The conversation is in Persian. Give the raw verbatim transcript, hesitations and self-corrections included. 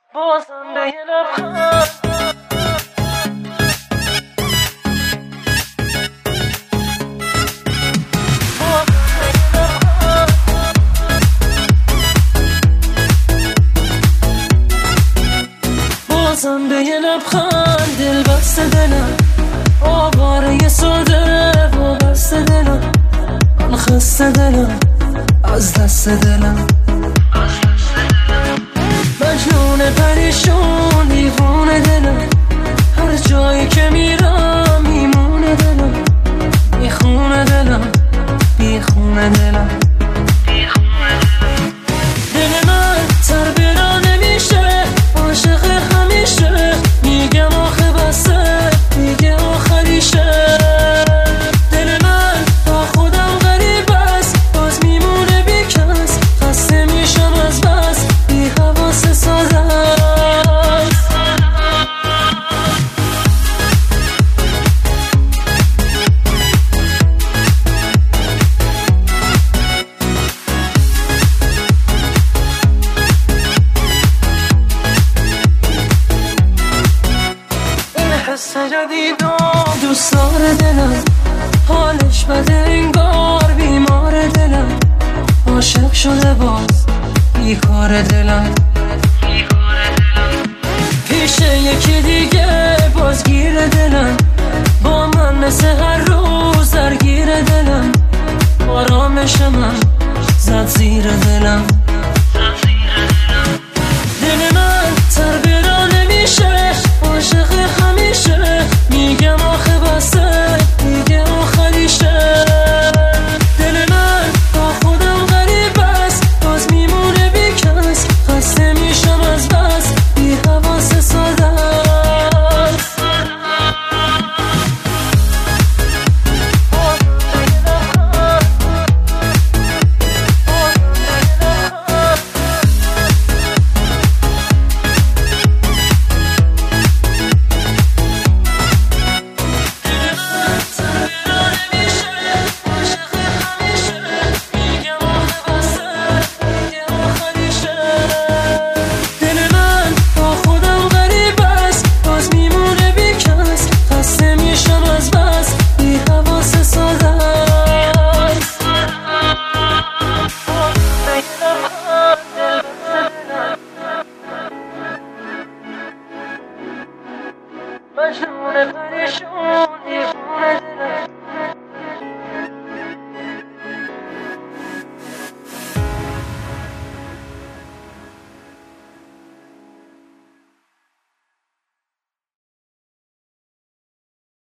بازم به یه لبخند بازم به یه لبخند دل بسته دلم آواره ساده و بسته دلم من خسته دلم از دست دلم مجنون پریشون دیوونه دلم هر جایی که میرم میمونه دلم میخونه دلم بیخونه دلم دل من تر برا نمیشه عاشق همیشه میگم آخه بسه میگه آخریشه دل من با خودم غریب است باز میمونه بی کس خسته میشم از بس بی حواس ساده است این حس جدیدم دوست داره دلم حالش بده انگار بیمار دلم عاشق شده باز بیکار دلم پیش یکی دیگه بازگیر دلم با من مثل هر روز درگیر دلم آرامش من زد زیر دلم دل من تر برا نمیشه عاشق همیشه میگم آخه بسه میگه آخریشه دل من با خودم غریب است باز میمونه بی کس خسته میشم از بس بی حواس ساده است مجنون پریشون